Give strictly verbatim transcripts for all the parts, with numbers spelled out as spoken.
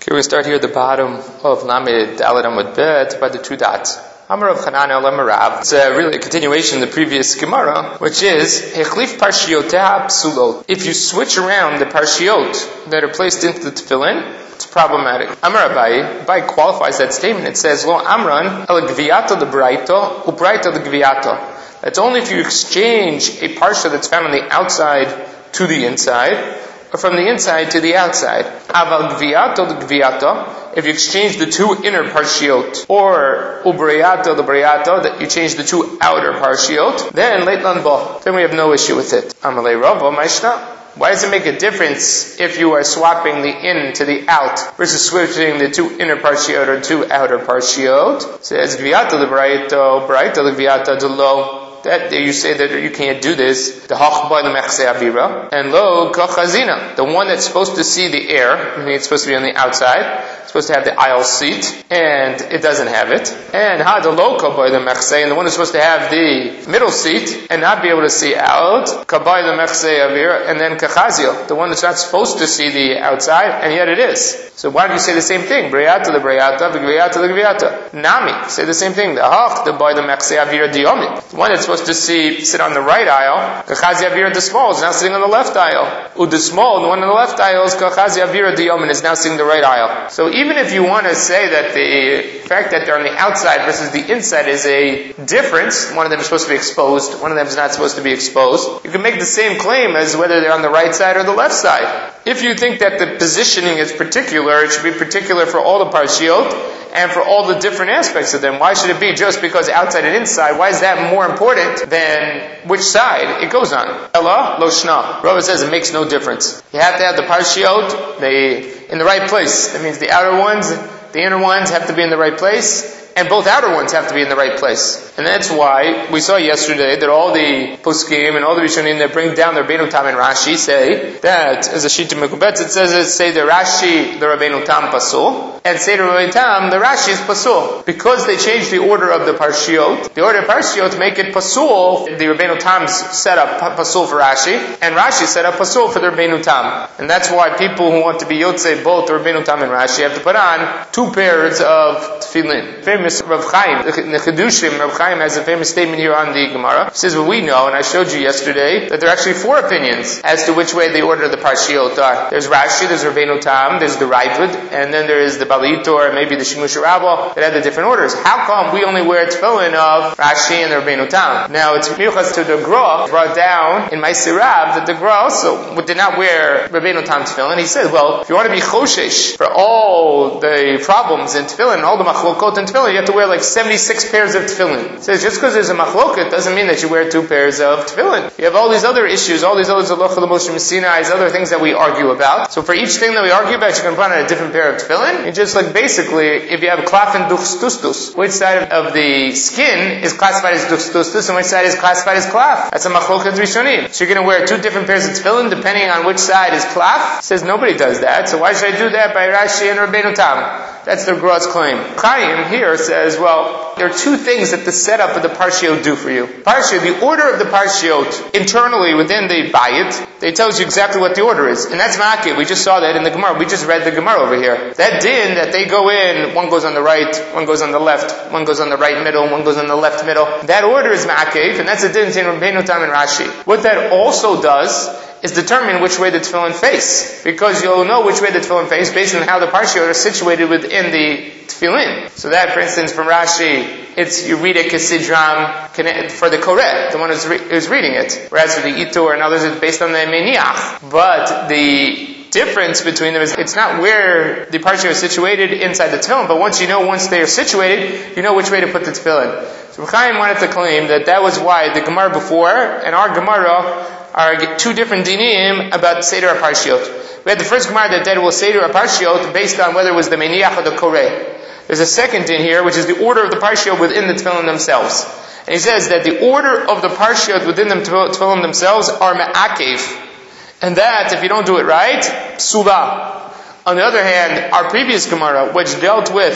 Here we start here at the bottom of Lamed Dalet Amud Bet by the two dots. Amar of Hanan El Amarav. It's uh, really a continuation of the previous Gemara, which is Hechlif Parshioteha Psulot. If you switch around the Parshiot that are placed into the Tefillin, it's problematic. Amar Abai, Abai qualifies that statement. It says, Lo Amran El Gviato the Braito, Ubraito the Gviato. That's only if you exchange a Parsha that's found on the outside to the inside, or from the inside to the outside. Aval Gviato the Gviato. If you exchange the two inner parshiot, or ubriato the briato, that you change the two outer parshiot, then late lanbo, then we have no issue with it. Amalei Rava Maishna. Why does it make a difference if you are swapping the in to the out versus switching the two inner parshiot or two outer parshiot? It says Gviato the briato, briato the Gviato the lo. That you say that you can't do this. The hachba the mechse avira and lo kachazina, the one that's supposed to see the air, I mean it's supposed to be on the outside, it's supposed to have the aisle seat, and it doesn't have it. And ha the lo kabay the mechse, and the one who's supposed to have the middle seat and not be able to see out, kabay the mechse avira, and then kachazio, the one that's not supposed to see the outside, and yet it is. So why don't you say the same thing? Briata the briata, v'gviata the gviata. Nami, say the same thing. The hach the by the mechse avira diyomit, the one that's supposed to see sit on the right aisle, kachazi avira the small is now sitting on the left aisle. U the small, the one on the left aisle is kachazi avira diyomit is now sitting the right aisle. So even if you want to say that the fact that they're on the outside versus the inside is a difference, one of them is supposed to be exposed, one of them is not supposed to be exposed, you can make the same claim as whether they're on the right side or the left side. If you think that the positioning is particular, it should be particular for all the parshiot and for all the different aspects of them. Why should it be just because outside and inside? Why is that more important than which side it goes on? Ella lo shna. Rava says it makes no difference. You have to have the parshiot they in the right place. That means the outer ones, the inner ones have to be in the right place, and both outer ones have to be in the right place. And that's why we saw yesterday that all the poskim and all the Rishonim that bring down the Rabbeinu Tam and Rashi say that, as a Shita Mekubetz, it says, it say the Rashi, the Rabbeinu Tam pasul, and say the Rabbeinu Tam, the Rashi is pasul. Because they changed the order of the Parshiot, the order of Parshiot make it pasul, the Rabbeinu Tam's set up pasul for Rashi, and Rashi set up pasul for the Rabbeinu Tam. And that's why people who want to be Yotzei, both the Rabbeinu Tam and Rashi, have to put on two pairs of tefillin. Famous Rav Chaim, the Chedushim, Rav Chaim has a famous statement here on the Gemara. He says, well, we know, and I showed you yesterday, that there are actually four opinions as to which way the order of the Parshiot are. There's Rashi, there's Rabbeinu Tam, there's the Raavad, and then there is the Balitor, and maybe the Shimush Rabba, that have the different orders. How come we only wear tefillin of Rashi and the Rabbeinu Tam? Now, it's Miuchas to the Gra, brought down in Maaseh Rav, that the Gra also did not wear Rabbeinu Tam tefillin. He said, well, if you want to be choshesh for all the problems in tefillin, all the machlokot in tefillin, you have to wear like seventy-six pairs of tefillin. It says just because there's a machloket doesn't mean that you wear two pairs of tefillin. You have all these other issues, all these other zalocha l'moshe Sinai's, other things that we argue about. So for each thing that we argue about, you can put on a different pair of tefillin. You just like basically, if you have klaf and duchstustus, which side of the skin is classified as duchstustus and which side is classified as klaf? That's a machloket rishonim. So you're going to wear two different pairs of tefillin depending on which side is klaf? It says nobody does that. So why should I do that by Rashi and Rabbeinu Tam? That's the Gra's claim. Chaim here says, well, there are two things that the setup of the Parshiot do for you. Parshiot, the order of the Parshiot, internally within the Bayit, they tells you exactly what the order is. And that's Ma'akev. We just saw that in the Gemara. We just read the Gemara over here. That din that they go in, one goes on the right, one goes on the left, one goes on the right middle, one goes on the left middle. That order is Ma'akev, and that's a din in Rabbeinu Tam and Rashi. What that also does is determine which way the tefillin face. Because you'll know which way the tefillin face based on how the parshiot are situated within the tefillin. So that, for instance, from Rashi, it's you read it kesidram for the koreh, the one who's, re- who's reading it. Whereas for the itur and others, it's based on the meniach. But the difference between them is it's not where the parshiot is situated inside the tefillin, but once you know, once they are situated, you know which way to put the tefillin. So Chaim wanted to claim that that was why the Gemara before and our Gemara are two different dinim about Seder HaParshiot. We had the first Gemara that said it was Seder HaParshiot based on whether it was the Meniach or the Koreh. There's a second din here, which is the order of the Parshiot within the Tefillin themselves. And he says that the order of the Parshiot within the Tefillin themselves are Me'akev. And that, if you don't do it right, Psula. On the other hand, our previous Gemara, which dealt with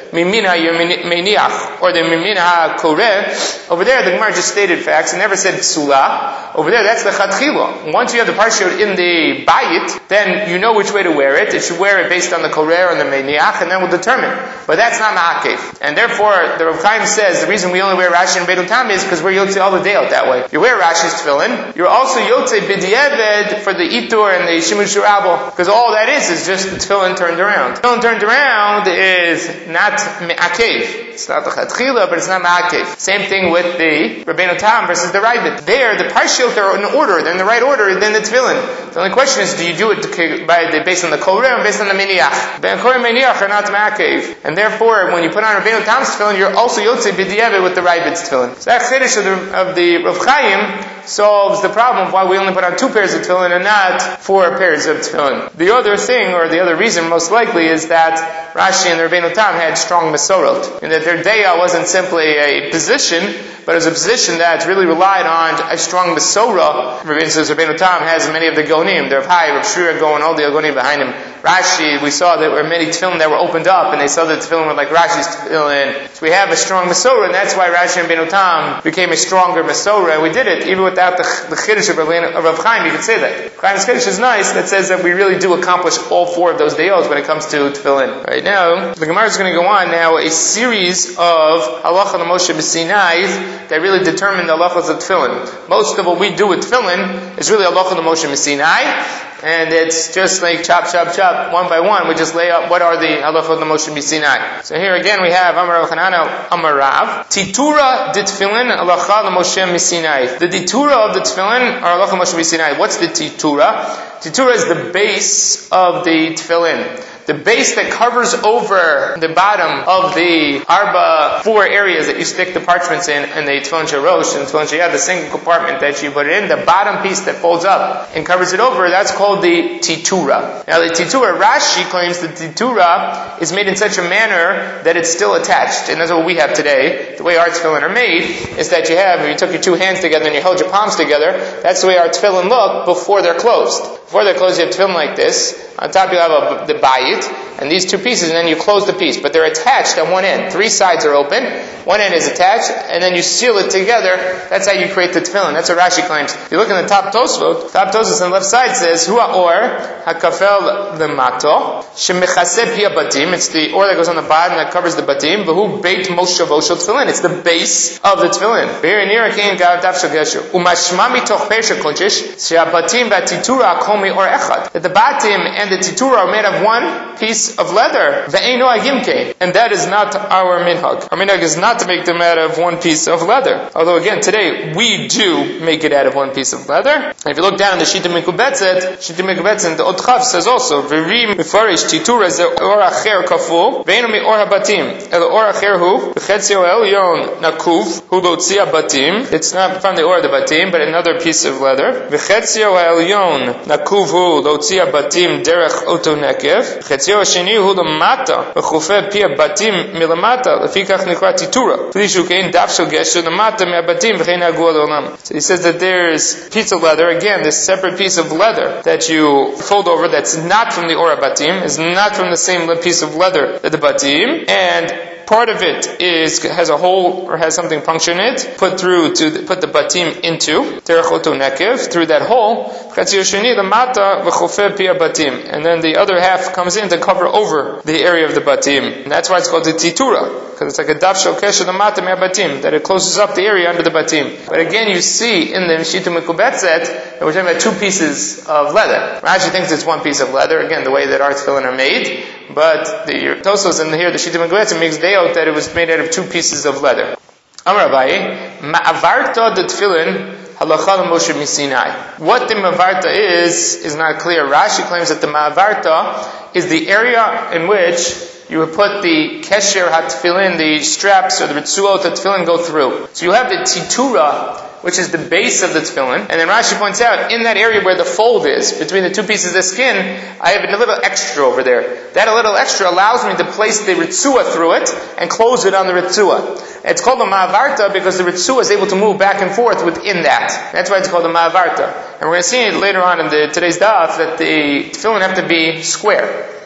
mimina meniach, or the mimina koreh. Over there, the Gemara just stated facts and never said psula. Over there, that's the chatchila. Once you have the parshiyot in the bayit, then you know which way to wear it. It should wear it based on the koreh and the meniach, and then we'll determine. But that's not ma'akev. And therefore, the Rav Chaim says the reason we only wear Rashi and Beit Tam is because we're yotze all the day out that way. You wear Rashi's tefillin. You're also yotze b'di'eved for the itur and the shimush rabel, because all that is is just the tefillin turned around. Tefillin turned around is not me'akev. It's not the chatchila, but it's not ma'akev. Same thing with the Rabbeinu Tam versus the Ravid. There, the parshiyot are in order. They're in the right order than the tefillin. The only question is, do you do it by the, based on the koreh or based on the miniach? Ben koreh and miniach are not ma'akev. And therefore, when you put on Rabbeinu Tam's tefillin, you're also yotze b'di'eved with the Ravid's tefillin. So that chiddush of the, of the Rav Chaim solves the problem of why we only put on two pairs of tefillin and not four pairs of tefillin. The other thing, or the other reason most likely, is that Rashi and the Rabbeinu Tam had strong mesorot, and that their deya wasn't simply a position, but it was a position that really relied on a strong mesorah. Rabbeinu Tam has many of the gonim. They're high, Rav Shira going, all the gonim behind him. Rashi, we saw that there were many tefillin that were opened up, and they saw that the tefillin were like Rashi's tefillin. So we have a strong mesorah, and that's why Rashi and Rabbeinu Tam became a stronger mesorah, and we did it even without the, the chiddush of Rav Chaim. You could say that. Chaim's chiddush is nice, that says that we really do accomplish all four of those deyos when it comes to tefillin. Right now, the Gemara is going to go on now a series of halacha l'Moshe b'Sinai that really determine the halachas of tefillin. Most of what we do with tefillin is really halacha l'Moshe b'Sinai, and it's just like chop, chop, chop, one by one. We just lay out what are the halachot l'Moshe b'Sinai. So here again we have Amar Rav Chanana Amar Rav Titura de tefillin halacha l'Moshe b'Sinai. The titura of the tefillin are halacha l'Moshe b'Sinai. What's the titura? Titura is the base of the tefillin. The base that covers over the bottom of the arba, four areas that you stick the parchments in, and the tefillin sherosh and tefillin sheyad, the single compartment that you put it in, the bottom piece that folds up and covers it over, that's called the titura. Now the titura, Rashi claims the titura is made in such a manner that it's still attached, and that's what we have today. The way our tefillin are made is that you have, if you took your two hands together and you held your palms together, that's the way our tefillin look before they're closed. Before they're closed, you have tefillin like this. On top you have a, the bayit, and these two pieces, and then you close the piece. But they're attached on one end. Three sides are open, one end is attached, and then you seal it together. That's how you create the tefillin. That's what Rashi claims. If you look in the top Tosfot, top Tosfot on the left side says, Hua or hakafel lemato, shemechaseh pi batim. It's the or that goes on the bottom that covers the batim. V'hu beit moshavo shel tefillin. It's the base of the tefillin. Be'er nira kein gav daf shel gesher. Umashma mitoch per shel kodesh, she'abatim v'atitura kol me'or echad. That the batim and the titura are made of one piece of leather. And that is not our minhag. Our minhag is not to make them out of one piece of leather. Although again, today, we do make it out of one piece of leather. And if you look down in the Shita Mikubetzet, Shita Mikubetzet, the Otchav says also, V'ri mifarish titura ze or acher kaful, ve'enu mi or habatim. El or acher hu, v'chetzio elyon nakuv, hu lotzia batim. It's not from the or of the batim, but another piece of leather. V'chetzio elyon nakuv hu lotzia batim derech oto nekev. Chetzio hasheni hu lemata, v'chufeh pia batim milamata, lefikach nikra titura. Flishu kein daf shel gesher lemata me'abatim v'chein agua le'olam. So he says that there's a piece of leather, again, this separate piece of leather that you fold over that's not from the Ora Batim, is not from the same piece of leather that the Batim, and part of it is has a hole or has something punctured in it, put through to the, put the batim into terechoto nekev through that hole. And then the other half comes in to cover over the area of the batim, and that's why it's called the titura, because it's like a daf shokesh the matam batim, that it closes up the area under the batim. But again, you see in the Shita Mikubetzet that we're talking about two pieces of leather. Rashi thinks it's one piece of leather. Again, the way that our tefillin are made. But the Tosos in here, the Shita Mikubetzet makes deot that it was made out of two pieces of leather. Amar Abaye, ma'avarta the tefillin halacha l'Moshe b'Sinai. What the ma'avarta is is not clear. Rashi claims that the ma'avarta is the area in which you would put the kesher hatefillin, the straps or the ritzuot that tefillin go through. So you have the titura, which is the base of the tefillin, and then Rashi points out, in that area where the fold is, between the two pieces of skin, I have a little extra over there. That a little extra allows me to place the ritzua through it, and close it on the ritzua. It's called a ma'avarta because the ritzua is able to move back and forth within that. That's why it's called a ma'avarta. And we're going to see later on in the, today's daf that the tefillin have to be square.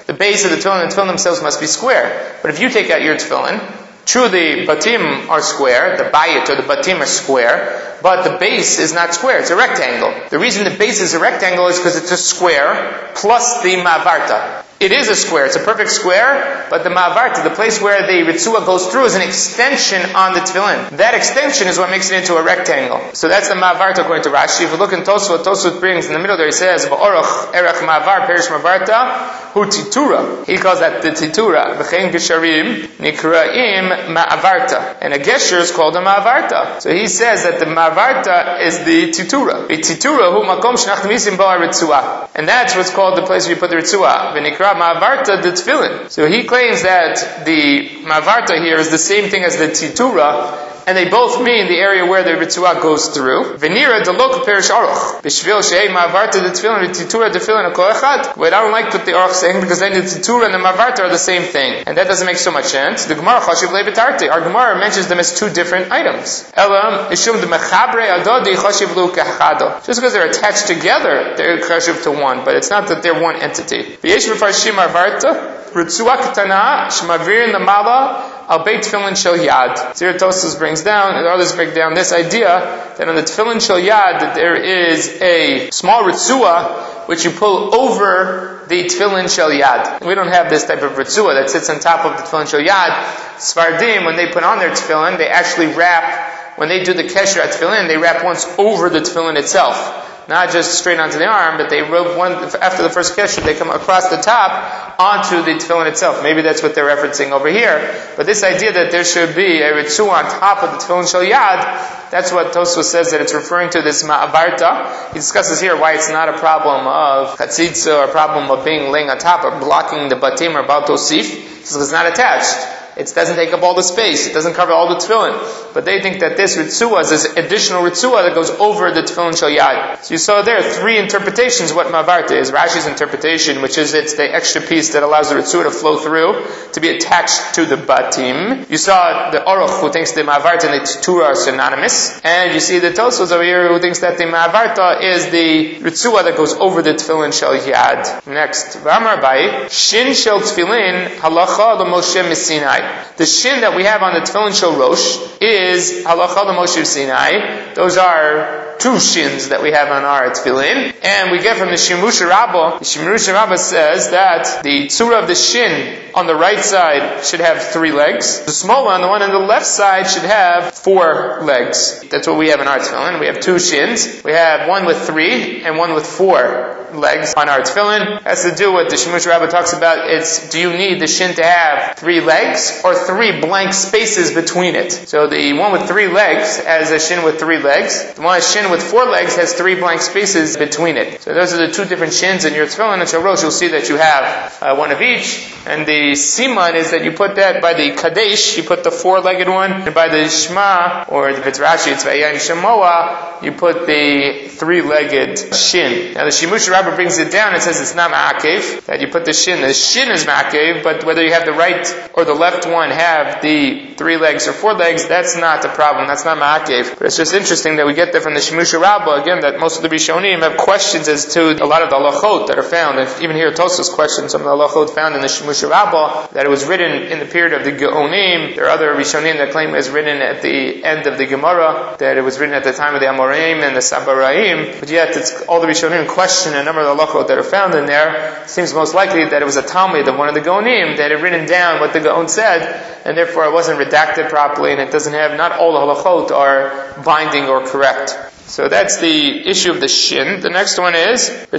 The base of the tefillin and the tefillin themselves must be square. But if you take out your tefillin, true, the batim are square, the bayit or the batim are square, but the base is not square, it's a rectangle. The reason the base is a rectangle is because it's a square plus the ma'avarta. It is a square, it's a perfect square, but the ma'avarta, the place where the ritzua goes through, is an extension on the tefillin. That extension is what makes it into a rectangle. So that's the ma'avarta according to Rashi. If you look in Tosfot, Tosfot brings in the middle there, he says, V'oroch erech ma'avar perish ma'avarta hu titura. He calls that the titura. V'chein gesharim nikraim ma'avarta. And a gesher is called a ma'avarta. So he says that the ma'avarta is the titura. The titura hu makom shnach misim bo ritzua. And that's what's called the place where you put the ritzua. V'nikra ma'avarta the tefillin. So he claims that the ma'avarta here is the same thing as the titura, and they both mean the area where the ritzua goes through. Venira delok perish aruch. B'shvil she'ei ma'avarta the tefillin, v'titura the tefillin akol echad. Wait, I don't like what the aruch saying, because then the titura and the ma'avarta are the same thing. And that doesn't make so much sense. The Gemara chashiv le'betarte. Our Gemara mentions them as two different items. Elam, ishum de mechabre adodi chashiv lu kechado. Just because they're attached together, they're chashiv to one, but it's not that they're one entity. V'yesh v'farshim ma'avarta, ritzua ketana, shmavir namala, al beit tefillin shel yad. Zir Tosfos brings down, and others break down this idea that on the tefillin shel yad that there is a small ritzua which you pull over the tefillin shel yad. We don't have this type of ritzua that sits on top of the tefillin shel yad. Sfardim, when they put on their tefillin, they actually wrap, when they do the kesher at tefillin, they wrap once over the tefillin itself. Not just straight onto the arm, but they rub one, after the first kesher, they come across the top onto the tefillin itself. Maybe that's what they're referencing over here. But this idea that there should be a ritzua on top of the tefillin shel yad, that's what Tosfos says that it's referring to this ma'avarta. He discusses here why it's not a problem of chatzitza or a problem of being laying on top or blocking the batim or bal tosif, because it's not attached. It doesn't take up all the space. It doesn't cover all the tefillin. But they think that this ritzua is this additional ritzua that goes over the tefillin shel yad. So you saw there three interpretations of what ma'avarta is. Rashi's interpretation, which is it's the extra piece that allows the ritzua to flow through, to be attached to the batim. You saw the Aruch, who thinks the ma'avarta and the titura are synonymous. And you see the Tosfos over here, who thinks that the ma'avarta is the ritzua that goes over the tefillin shel yad. Next, V'amar Abai, Shin shel tefillin halacha l'Moshe miSinai. The shin that we have on the tefillin shel rosh is halacha l'Moshe Sinai. Those are two shins that we have on our tefillin, and we get from the Shimush Rabbah. The Shimush Rabbah says that the tzura of the shin on the right side should have three legs. The small one, the one on the left side, should have four legs. That's what we have in our tefillin. We have two shins. We have one with three and one with four legs on our tefillin. It has to do with the Shimush Rabbah talks about. It's, do you need the shin to have three legs or three blank spaces between it? So the one with three legs has a shin with three legs. The one with shin with four legs has three blank spaces between it. So those are the two different shins in your tefillin. And shel rosh, you'll see that you have uh, one of each. And the siman is that you put that by the kadesh, you put the four-legged one, and by the shema, or if it's Rashi, it's vayayim shemoa, you put the three-legged shin. Now the Shimush Rabbah brings it down, it says it's not ma'akev, that you put the shin, the shin is ma'akev, but whether you have the right or the left one have the three legs or four legs, that's not a problem, that's not ma'akev. But it's just interesting that we get that from the Shimush Rabbah, again, that most of the Rishonim have questions as to a lot of the halachot that are found, and even here Tosfos questions some of the halachot found in the Shimush Rabbah, that it was written in the period of the Geonim. There are other Rishonim that claim it was written at the end of the Gemara, that it was written at the time of the Amoraim and the Sabaraim, but yet it's all the Rishonim question a number of the halachot that are found in there. It seems most likely that it was a Talmud of one of the Geonim that had written down what the Gaon said, and therefore it wasn't redacted properly, and it doesn't have, not all the halachot are binding or correct. So that's the issue of the shin. The next one is the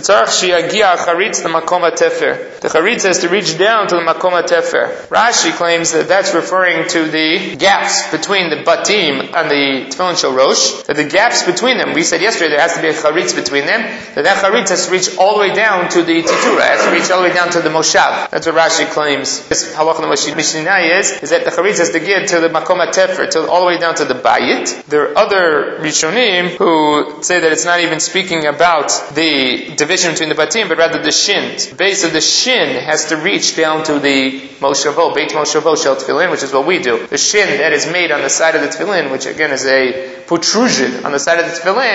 makom tefer. The charitz has to reach down to the makom tefer. Rashi claims that that's referring to the gaps between the batim and the tefillin shel rosh. That the gaps between them, we said yesterday there has to be a charitz between them. That that charitz has to reach all the way down to the titura, has to reach all the way down to the moshav. That's what Rashi claims. This halacha l'mishnai is is that the charitz has to get to the makom tefer, to all the way down to the bayit. There are other rishonim who say that it's not even speaking about the division between the batim, but rather the shin. The base of the shin has to reach down to the moshavo, beit moshavo shel tefillin, which is what we do. The shin that is made on the side of the tefillin, which again is a protrusion on the side of the tefillin,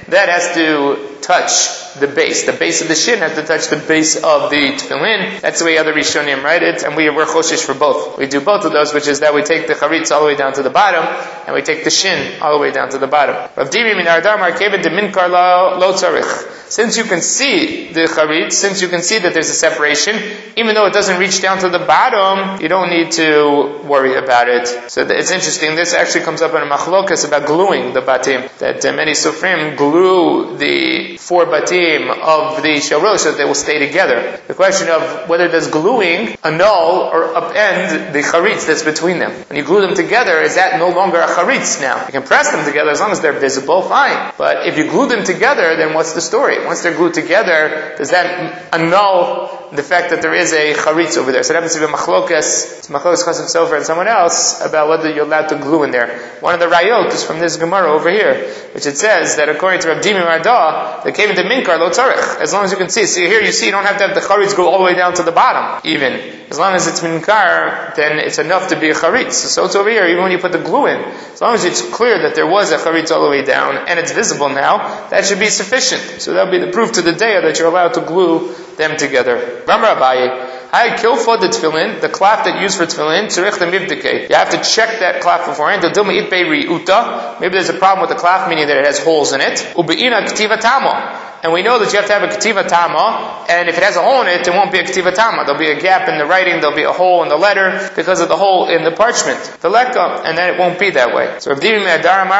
that has to touch the base. The base of the shin has to touch the base of the tefillin. That's the way other Rishonim write it, and we we're choshesh for both. We do both of those, which is that we take the charitz all the way down to the bottom, and we take the shin all the way down to the bottom. Rav Dimi min Ardam Arkevet de Minkar lo tzarich. Since you can see the charitz, since you can see that there's a separation, even though it doesn't reach down to the bottom, you don't need to worry about it. So it's interesting. This actually comes up in a machlokas about gluing the batim. That uh, many sofrim glue the four batim of the shalrosh so that they will stay together. The question of whether does gluing annul or upend the charitz that's between them. When you glue them together, is that no longer a charitz now? You can press them together as long as they're visible, fine. But if you glue them together, then what's the story? Once they're glued together, does that annul the fact that there is a charitz over there? So it happens to be a machlokas, it's machlokas Chasam Sofer and someone else about whether you're allowed to glue in there. One of the rayot is from this Gemara over here, which it says that according to Rav Dimi Mardah, they came into minkar lo tzarich. As long as you can see. See here, you see, you don't have to have the charitz go all the way down to the bottom, even. As long as it's minkar, then it's enough to be a charitz. So it's over here, even when you put the glue in. As long as it's clear that there was a charitz all the way down, and it's visible now, that should be sufficient. So that'll be the proof to the day that you're allowed to glue them together. Ramar Abaye, Hi, kilfa the tefillin, the cloth that you use for tefillin, tzarich the mivdike. You have to check that cloth beforehand. Maybe there's a problem with the cloth, meaning that it has holes in it. Ubeina k'tiva tamo. And we know that you have to have a ketiva tama, and if it has a hole in it, it won't be a ketiva tama. There'll be a gap in the writing, there'll be a hole in the letter, because of the hole in the parchment. The lekka, and then it won't be that way. So, you don't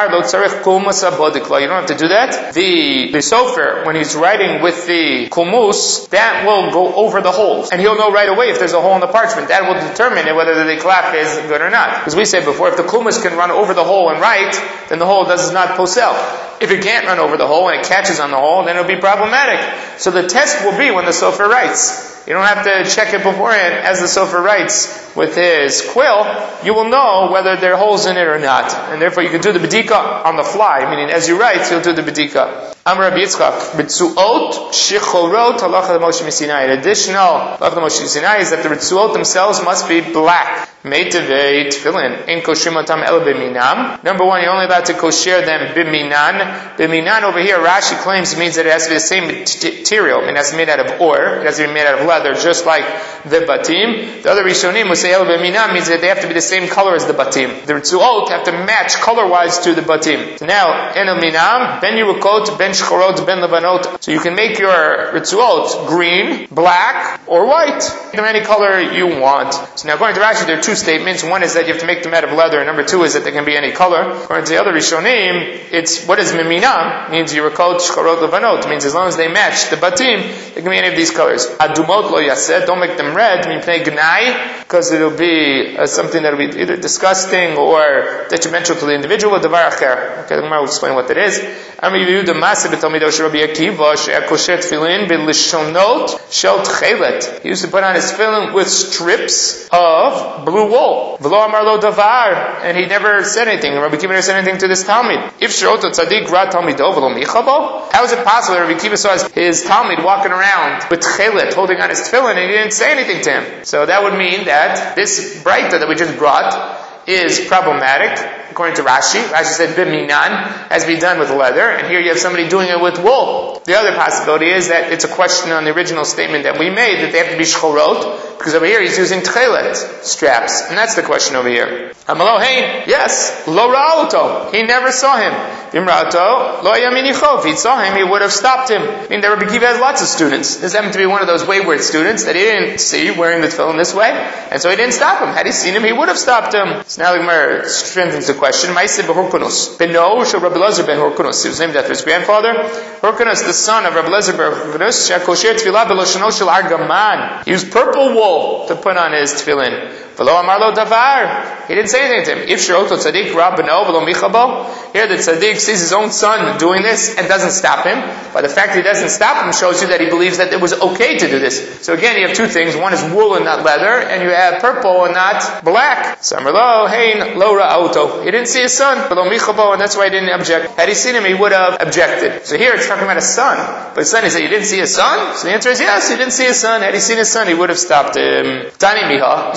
have to do that. The, the sofer, when he's writing with the kumus, that will go over the holes. And he'll know right away if there's a hole in the parchment. That will determine whether the klaf is good or not. Because we said before, if the kumus can run over the hole and write, then the hole does not posel. If it can't run over the hole and it catches on the hole, then it'll be problematic. So the test will be when the sofer writes. You don't have to check it beforehand. As the sofer writes with his quill, you will know whether there are holes in it or not. And therefore you can do the bedika on the fly, meaning as you write, you'll do the bedika. Amar Rabbi Yitzchak, Ritzuot Shechorot Halacha Moshe Sinai. An additional Halacha Moshe Sinai is that the Ritzuot themselves must be black. Meitevei tefillin in koshrim otam el b'minam. Number one, you're only allowed to kosher them b'minan. B'minan over here, Rashi claims means that it has to be the same material. I mean, it has to be made out of ore. It has to be made out of leather, just like the batim. The other Rishonim will say el b'minan means that they have to be the same color as the batim. The Ritzuot have to match color-wise to the batim. So now, en el minam, ben yirukot, ben shchorot, ben levanot. So you can make your Ritzuot green, black, or white. Either any color you want. So now, according to Rashi, there are two statements. One is that you have to make them out of leather, and number two is that they can be any color. According to the other Rishonim, it's, what is mimina? Means yirakot, shcharot, levanot. Means as long as they match the batim, they can be any of these colors. Adumot lo yaseh, don't make them red, mipnei gnai, because it'll be uh, something that'll be either disgusting or detrimental to the individual. Davar acher. Okay, the Gemara will explain what that is. Amar Yehuda Maseh b'talmido shel Rabbi Akiva she'akosher tefillin b'lishonot shel tchelet. He used to put on his tefillin with strips of blue wool. V'lo amar lo davar, and he never said anything. Rabbi Akiva never said anything to this Talmud. If sheroto tzaddik ra talmido v'lo michabo, how is it possible that Rabbi Akiva saw his, his Talmud walking around with tchelet, holding on his tefillin, and he didn't say anything to him? So that would mean that this braita that we just brought is problematic. According to Rashi, Rashi said b'minan has to be done with leather, and here you have somebody doing it with wool. The other possibility is that it's a question on the original statement that we made, that they have to be shchorot, because over here he's using tchelet straps, and that's the question over here. Amalo hein, yes, lo ra'oto, he never saw him. V'imra'oto, lo yaminicho, if he saw him, he would have stopped him. I mean, Rabbi Akiva has lots of students. This happened to be one of those wayward students that he didn't see wearing the tefillin this way, and so he didn't stop him. Had he seen him, he would have stopped him. So now the Gemara strengthens the question. Maaseh b'Horkonos. Beno shel Rabbi Elazar ben Horkonos. He was named after his grandfather. Horkonos, the son of Rabbi Elazar ben Horkonos, she'akosher tefillah b'loshono shel argaman. He used purple wool to put on his tefillin. V'lo amar lo davar. He didn't say anything to him. If sheroto tzaddik ra beno v'lo michabo. Here the tzaddik sees his own son doing this and doesn't stop him. But the fact that he doesn't stop him shows you that he believes that it was okay to do this. So again, you have two things. One is wool and not leather, and you have purple and not black. Samarlo hein lo ra'oto. He didn't see his son, v'lo michabo, and that's why he didn't object. Had he seen him, he would have objected. So here it's talking about a son. But his son, he said, you didn't see his son? So the answer is yes, he didn't see his son. Had he seen his son, he would have stopped him. Tani miha. You still have to deal with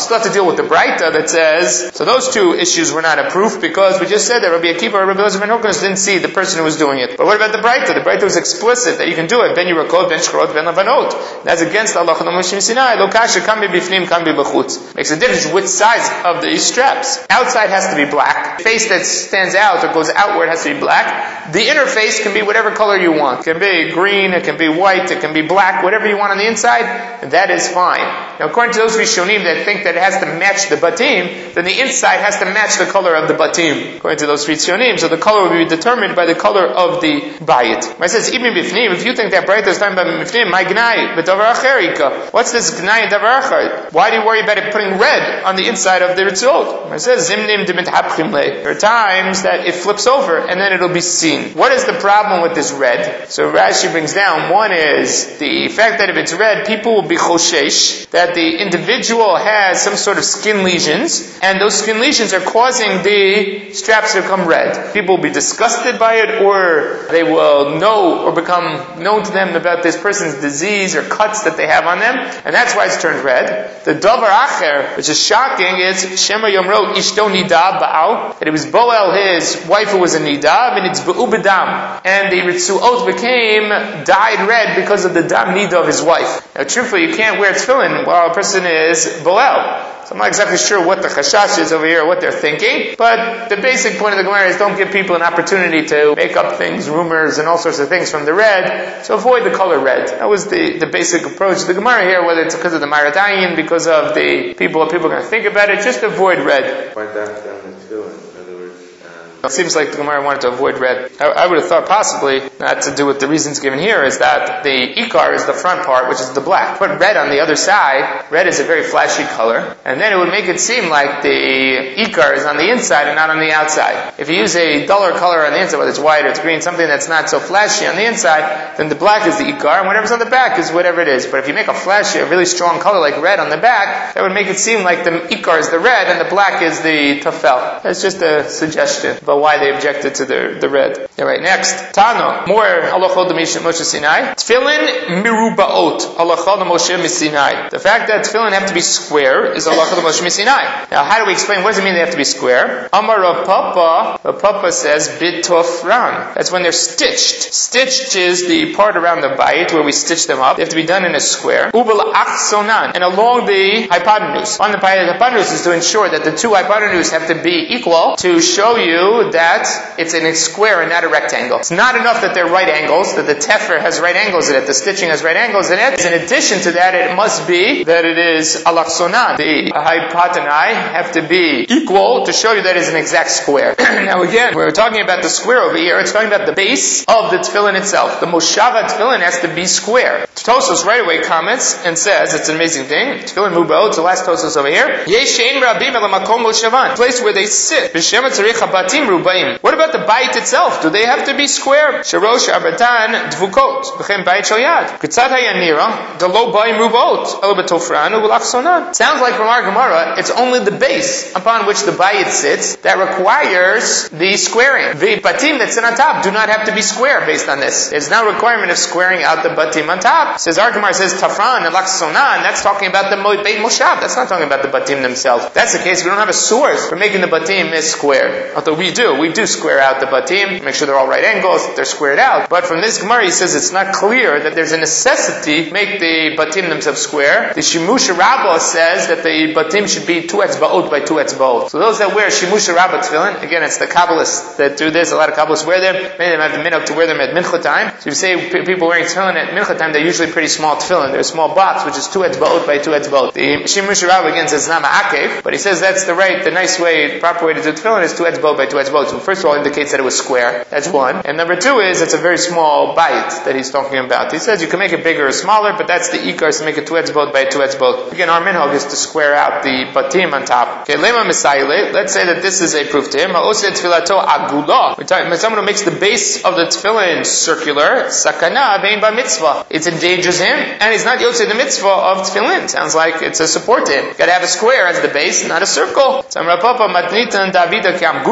with the Braita that says, so those two issues were not a proof because we just said that Rabbi Akiva or Rabbi Elazar ben Horkonos didn't see the person who was doing it. But what about the Braita? The Braita was explicit that you can do it. Ben Yerakot, Ben Shkarot, Ben Lavanot. That's against Allah Moshe Sinai. Lo kasha kan be bifnim, kan be b'chutz. Makes a difference which size of these straps. Outside has to be black. The face that stands out or goes outward has to be black. The inner face can be whatever color you want. It can be green, it can be white, it can be black, whatever you want on the inside, that is fine. Now according to those Rishonim that think that it has to match the batim, then the inside has to match the color of the batim. According to those Rishonim, so the color will be determined by the color of the bayit. It says, even bifnim, if you think that Braita is talking about bifnim, my gnai, b'davar acherika. What's this gnai and davar acher? Why do you worry about it putting red on the inside of the ritzuot? It says, zimnim dimit le. There are times that it flips over and then it'll be seen. What is the problem with this red? So Rashi brings down, one is the fact that if it's red, people will be choshesh, that the individual has some sort of skin lesions, and those skin lesions are causing the straps to become red. People will be disgusted by it, or they will know or become known to them about this person's disease or cuts that they have on them, and that's why it's turned red. The davar acher, which is shocking, is Shema Yomro Ishto Nidab Ba'al, that it was Boel, his wife, who was a Nidab, and it's Be'u B'dam, and the Ritzuot became dyed red because of the Dam Nida of his wife. Now truthfully, you can't wear tefillin while a person is Boel. So I'm not exactly sure what the chashash is over here, or what they're thinking, but the basic point of the Gemara is don't give people an opportunity to make up things, rumors, and all sorts of things from the red, so avoid the color red. That was the, the basic approach to the Gemara here, whether it's because of the Maradayin, because of the people, what people are going to think about it, just avoid red. Why dark down the tefillin? In other words, um... it seems like the Gemara wanted to avoid red. I, I would have thought possibly, not to do with the reasons given here, is that the ikar is the front part, which is the black. Put red on the other side. Red is a very flashy color, and then it would make it seem like the ikar is on the inside and not on the outside. If you use a duller color on the inside, whether it's white or it's green, something that's not so flashy on the inside, then the black is the ikar, and whatever's on the back is whatever it is. But if you make a flashy, a really strong color like red on the back, that would make it seem like the ikar is the red and the black is the tafel. That's just a suggestion about why they objected to the, the red. Alright, next. Tano. More halachot Moshe Sinai. Tefillin mirubaot. Halachot Moshe Sinai. The fact that tefillin have to be square is halachot Moshe Sinai. Now, how do we explain? What does it mean they have to be square? Amar Rav Papa. Rav Papa says bitofran. That's when they're stitched. Stitched is the part around the bayit where we stitch them up. They have to be done in a square. Ubal achsonan. And along the hypotenuse. On the hypotenuse is to ensure that the two hypotenuse have to be equal to show you that it's in a square and not a rectangle. It's not enough that they're right angles, that the tefer has right angles in it, the stitching has right angles in it. In addition to that, it must be that it is alaksonan. The hypotenae have to be equal to show you that it's an exact square. Now again, we're talking about the square over here. It's talking about the base of the tefillin itself. The moshava tefillin has to be square. Tosos right away comments and says, it's an amazing thing. Tefillin mubao, it's the last Tosos over here. Yeshein rabim elamakom moshavan. Place where they sit. B'shem tzarich habatim rubaim. What about the bayit itself? Do they have to be square? Sharosh arbatan dvukot. B'chem bayit shal yad. K'tzad hayanira. The lo bayim rubot. Elo betofran u'lachsonan. Sounds like from our Gemara, it's only the base upon which the bayit sits that requires the squaring. The batim that sit on top do not have to be square based on this. There's no requirement of squaring out the batim on top. Says our Gemara says tafran and lachsonan. That's talking about the beit moshav. That's not talking about the batim themselves. That's the case. We don't have a source for making the batim is square. Although we do. We do square out the batim, make sure they're all right angles, they're squared out. But from this Gemara, he says it's not clear that there's a necessity to make the batim themselves square. The Shimush Rabbah says that the batim should be two etzba'ot by two etzba'ot. So those that wear Shimush Rabbah tefillin, again, it's the Kabbalists that do this. A lot of Kabbalists wear them. Many of them have the minhag to wear them at mincha time. So if you say p- people wearing tefillin at mincha time, they're usually pretty small tefillin. They're a small box, which is two etzba'ot by two etzba'ot. The Shimush Rabbah again says nama akev, but he says that's the right, the nice way, proper way to do tefillin is two etzba'ot by two etzba'ot. So first of all, indicates that it was square. That's one. And number two is it's a very small bite that he's talking about. He says you can make it bigger or smaller, but that's the ikar, to make it two etzba'ot by two etzba'ot. Again, our minhag is to square out the batim on top. Okay, lema misayle. Let's say that this is a proof to him. Ha'oseh tfilato agula. We're talking about someone who makes the base of the tefillin circular. Sakana bein ba mitzvah. It endangers him, and he's not yotzei the mitzvah of tefillin. Sounds like it's a support to him. Got to have a square as the base, not a circle. So Rav Papa matnitan davida kam guzo. Can't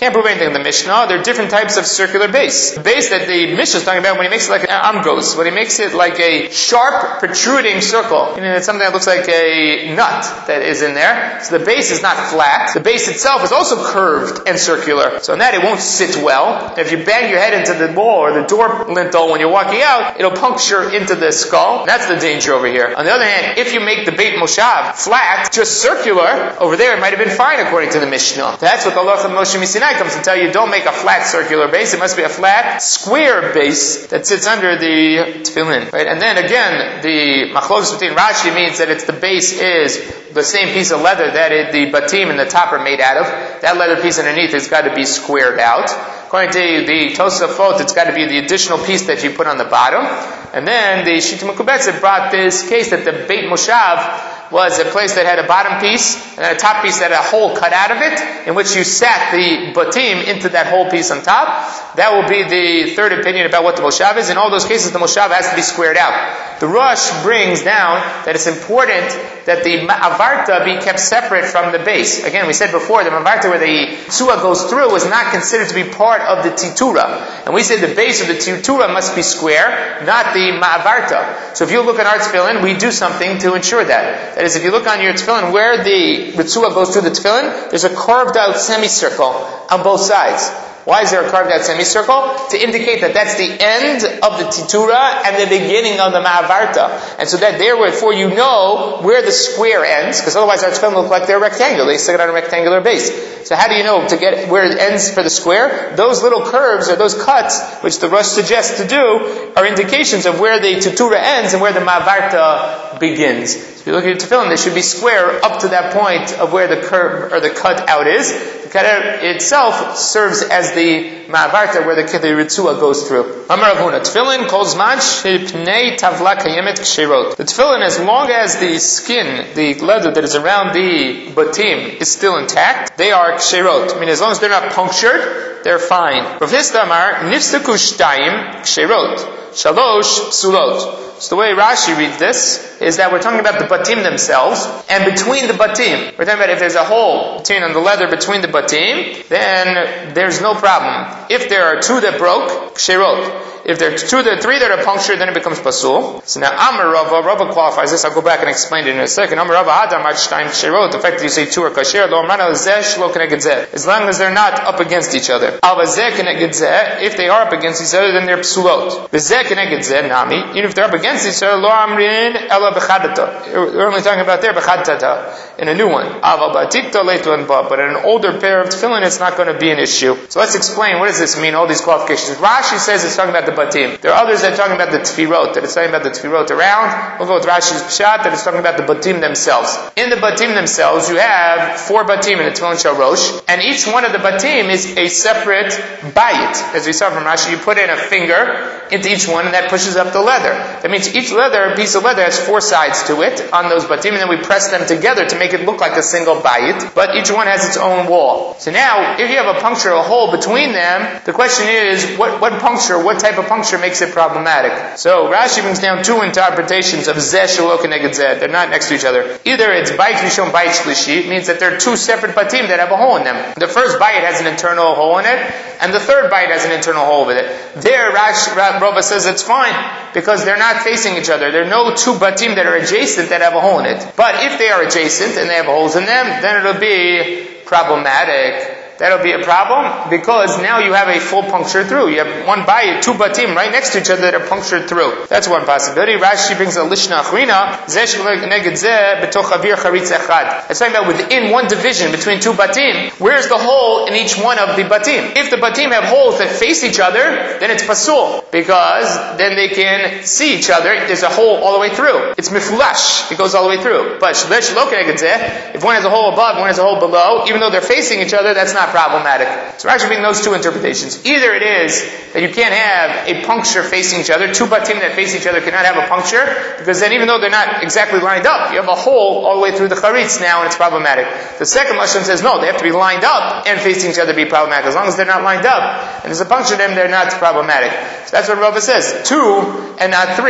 can't prove anything in the Mishnah. There are different types of circular base. The base that the Mishnah is talking about when he makes it like an amgos, when he makes it like a sharp, protruding circle, meaning it's something that looks like a nut that is in there. So the base is not flat. The base itself is also curved and circular. So in that it won't sit well. If you bang your head into the wall or the door lintel when you're walking out, it'll puncture into the skull. That's the danger over here. On the other hand, if you make the Beit Moshav flat, just circular, over there it might have been fine according to the Mishnah. That's what the Halacha of Moshe Misinai comes to tell you. Don't make a flat circular base. It must be a flat square base that sits under the tefillin. Right? And then again, the machlokes between Rashi means that it's the base is the same piece of leather that it, the batim and the top are made out of. That leather piece underneath has got to be squared out. According to the Tosafot, it's got to be the additional piece that you put on the bottom. And then the Shita Mekubetzet brought this case that the Beit Moshav was a place that had a bottom piece and then a top piece that had a hole cut out of it, in which you sat the batim into that whole piece on top. That will be the third opinion about what the Moshav is. In all those cases, the Moshav has to be squared out. The Rosh brings down that it's important that the Ma'avarta be kept separate from the base. Again, we said before, the Ma'avarta where the Suah goes through is not considered to be part of the Titura. And we say the base of the Titura must be square, not the Ma'avarta. So if you look at our tefillin, we do something to ensure that. That is, if you look on your tefillin, where the Ritzua goes through the tefillin, there's a carved out semicircle on both sides. Why is there a carved out semicircle? To indicate that that's the end of the titura and the beginning of the ma'avarta. And so that therefore you know where the square ends, because otherwise our tefillin look like they're rectangular. They sit on a rectangular base. So how do you know to get where it ends for the square? Those little curves or those cuts, which the Rosh suggests to do, are indications of where the titura ends and where the ma'avarta begins. So if you look at your tefillin, they should be square up to that point of where the curve or the cut out is. The cut out itself serves as the ma'avarta where the, the ritzua goes through. Amar Avuna, tefillin kol zman shepnei tavla kayemet kshirot. The tefillin, as long as the skin, the leather that is around the batim is still intact, they are kshirot. I mean, as long as they're not punctured, they're fine. Rav Hista amar nifsaku shtayim kshirot, shalosh psulot. So the way Rashi reads this is that we're talking about the batim themselves, and between the batim, we're talking about if there's a hole between on the leather between the batim, then there's no problem. If there are two that broke, kshirot. If there are two, there are three that are punctured, then it becomes pasul. So now Amar Rava, Rava qualifies this. I'll go back and explain it in a second. Amar Rava Adam Shtayim kshirot. The fact that you say two are kasher, lo amrana zeh shlo keneged zeh. As long as they're not up against each other. Alva zeh keneged zeh. If they are up against each other, then they're psulot. V'zeh keneged zeh nami. Even if they're up against each other, lo amrin ela bechadata. We're only talking about there bechadata in a new one. Ava batikta leituan ba. But in an older pair of tefillin, it's not going to be an issue. So let's explain. What does this mean? All these qualifications. Rashi says it's talking about the batim. There are others that are talking about the tefirot, that it's talking about the tefirot around. We'll go with Rashi's pshat, that it's talking about the batim themselves. In the batim themselves, you have four batim in the tefillin shel rosh, and each one of the batim is a separate bayit. As we saw from Rashi, you put in a finger into each one, and that pushes up the leather. That means each leather, piece of leather, has four sides to it on those batim, and then we press them together to make it look like a single bayit, but each one has its own wall. So now, if you have a puncture, a hole between them, the question is, what, what puncture, what type of puncture makes it problematic? So Rashi brings down two interpretations of zeh shelo keneged zeh. They're not next to each other. Either it's bayit rishon, bayit shlishi, means that there are two separate batim that have a hole in them. The first bayit has an internal hole in it, and the third bayit has an internal hole with it. There, Rashi, Rava says it's fine, because they're not facing each other. There are no two batim that are adjacent that have a hole in it. But if they are adjacent and they have holes in them, then it'll be problematic. That'll be a problem, because now you have a full puncture through. You have one bayit, two batim right next to each other that are punctured through. That's one possibility. Rashi brings a lishna achrina, zeh shelo keneged zeh betoch avir charitz echad. It's talking about within one division between two batim, where's the hole in each one of the batim? If the batim have holes that face each other, then it's pasul, because then they can see each other. There's a hole all the way through. It's mifulash. It goes all the way through. But zeh shelo keneged zeh, if one has a hole above, one has a hole below, even though they're facing each other, that's not problematic. So we're actually bringing those two interpretations. Either it is that you can't have a puncture facing each other. Two batim that face each other cannot have a puncture, because then even though they're not exactly lined up, you have a hole all the way through the charitz now, and it's problematic. The second lashon says no, they have to be lined up and facing each other to be problematic. As long as they're not lined up and there's a puncture in them, they're not problematic. So that's what Rava says. Two and not three.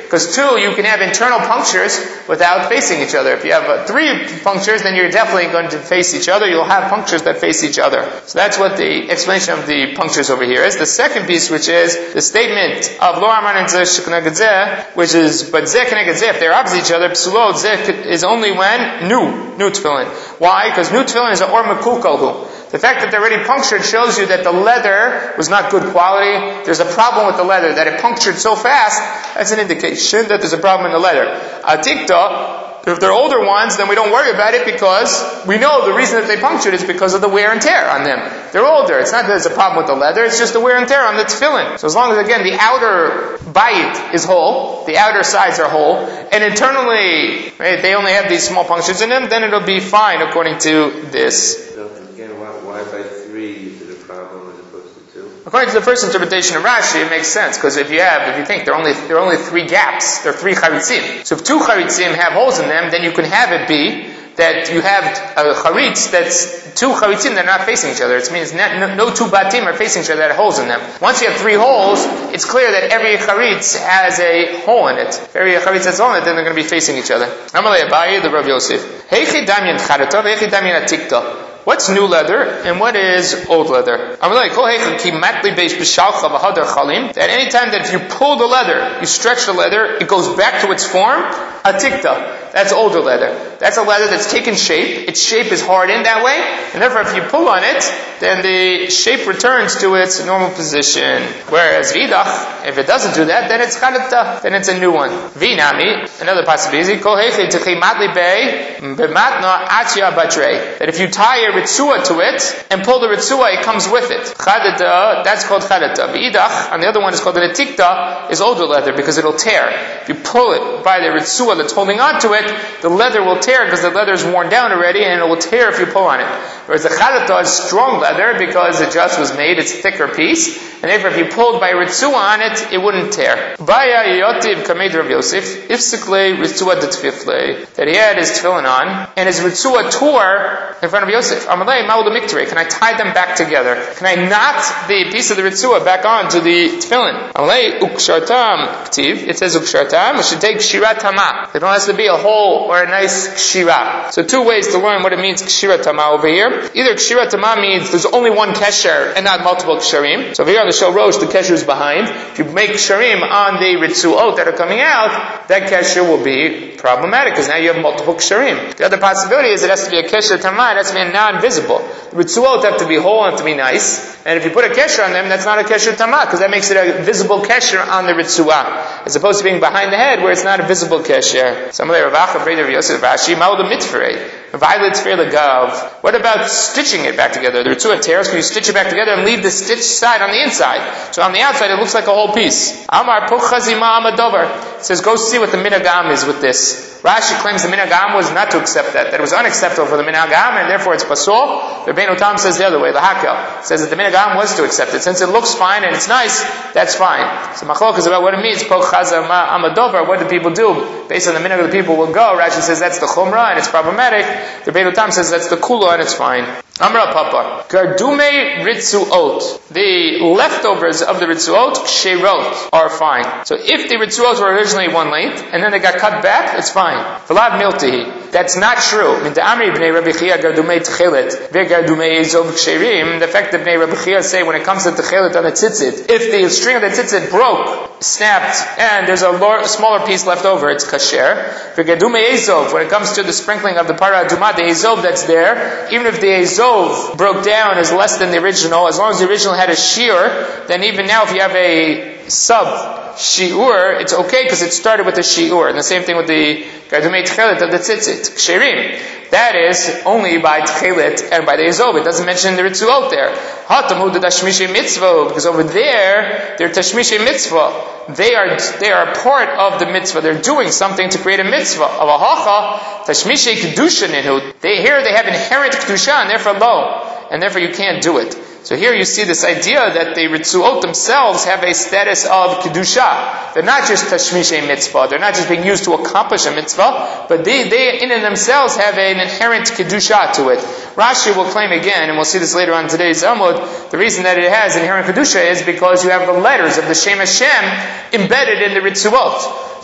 Because two, you can have internal punctures without facing each other. If you have uh, three punctures, then you're definitely going to face each other. You'll have punctures that face each other. So that's what the explanation of the punctures over here is. The second piece, which is the statement of Lo Amar and Zeh Shekneged Zeh, which is, but Zeh Keneged Zeh, if they're opposite each other, Psulot Zeh is only when new, new tefillin. Why? Because new tefillin is an or mekulkalhu. The fact that they're already punctured shows you that the leather was not good quality. There's a problem with the leather, that it punctured so fast. That's an indication that there's a problem in the leather. Atikta, if they're older ones, then we don't worry about it because we know the reason that they punctured is because of the wear and tear on them. They're older. It's not that there's a problem with the leather, it's just the wear and tear on the tefillin. So as long as, again, the outer bite is whole, the outer sides are whole, and internally, right, they only have these small punctures in them, then it'll be fine according to this. According to the first interpretation of Rashi, it makes sense, because if you have, if you think there are only, there are only three gaps, there are three charitzim. So if two charitzim have holes in them, then you can have it be that you have a charitz that's two charitzim that are not facing each other. It means no, no two batim are facing each other that have holes in them. Once you have three holes, it's clear that every charitz has a hole in it. If every charitz has a hole in it, then they're going to be facing each other. Amalei Abaye, the Rav Yosef. Heichi damyan charata, heichi damyan atikta. What's new leather and what is old leather? I'm like, that any time that if you pull the leather, you stretch the leather, it goes back to its form. Atikta, that's older leather. That's a leather that's taken shape. Its shape is hardened that way, and therefore if you pull on it, then the shape returns to its normal position. Whereas vidach, if it doesn't do that, then it's charata, then it's a new one. Vinami, another possibility, that if you tie a ritzua to it and pull the ritzua, it comes with it. Chadata, that's called chadata. Vidach, and the other one is called an atikta, is older leather because it'll tear. If you pull it by the ritzua that's holding on to it, the leather will tear because the leather is worn down already, and it will tear if you pull on it. Whereas the chadata is strong leather because it just was made, it's a thicker piece, and therefore if you pulled by ritzua on it, it wouldn't tear. Baya yotiv kamed Rav Yosef, ifsikle ritzua detfifle, that he had his tefillin on, and his ritzua tore in front of Yosef. Amalei ma'ul miktre, can I tie them back together? Can I knot the piece of the ritzua back onto the tefillin? Amalei ukshartam ktiv, it says ukshartam, we should take kshirat tama. There don't has to be a hole or a nice kshira. So two ways to learn what it means kshirat tama over here. Either kshirat tama means there's only one kesher and not multiple ksharim. So over here on the Shel Rosh, the kesher is behind. If you make ksharim on the ritzuot that are coming out, that kesher will be problematic because now you have multiple ksharim. The other possibility is it has to be a kesher tama, it has to be a non-visible. The ritzuot have to be whole and have to be nice. And if you put a kesher on them, that's not a kesher tama because that makes it a visible kesher on the ritzuah, as opposed to being behind the head where it's not a visible kesher. Some of the Ravacha, Breder Yosef Rashi, Ma'ul mitfrei. What about stitching it back together? The ritzua tears, can you stitch it back together and leave the stitched side on the inside? So on the outside it looks like a whole piece. Amar Puchazima Amadover. It says, go see what the minagam is with this. Rashi claims the minagam was not to accept that, that it was unacceptable for the minagam, and therefore it's pasol. The Rebbeinu Tam says the other way, the Hakel says that the minagam was to accept it. Since it looks fine and it's nice, that's fine. So machlok is about what it means. Puchazima Amadover. What do people do? Based on the minhag of the people will go. Rashi says that's the chumrah and it's problematic. The Rebbeinu Tam says that's the kula and it's fine. Amra Papa. Gardume ritzuot. The leftovers of the ritzuot, ksherot, are fine. So if the ritzuot were originally one length, and then they got cut back, it's fine. Vlad miltihi. That's not true. The fact that Bnei Rabbi Chia say when it comes to techelet on the tzitzit, if the string of the tzitzit broke, snapped, and there's a, lower, a smaller piece left over, it's kasher. When it comes to the sprinkling of the para adumah, the ezov that's there, even if the ezov broke down is less than the original, as long as the original had a shear, then even now if you have a sub shiur, it's okay because it started with a shiur. And the same thing with the gardumei tchelet of the tzitzit, ksherim. That is only by tchelet and by the ezov. It doesn't mention the ritzuot there. Hatamu the tashmishe mitzvah, because over there they're tashmishe mitzvah. They are they are part of the mitzvah. They're doing something to create a mitzvah. Of a hacha tashmishe kedusha ninhu. They here they have inherent kedusha and therefore low, and therefore you can't do it. So here you see this idea that the ritzuot themselves have a status of kedusha. They're not just tashmishe mitzvah. They're not just being used to accomplish a mitzvah, but they, they in and themselves have an inherent kedusha to it. Rashi will claim again, and we'll see this later on in today's Amud, the reason that it has inherent kedusha is because you have the letters of the Shem Hashem embedded in the ritzuot.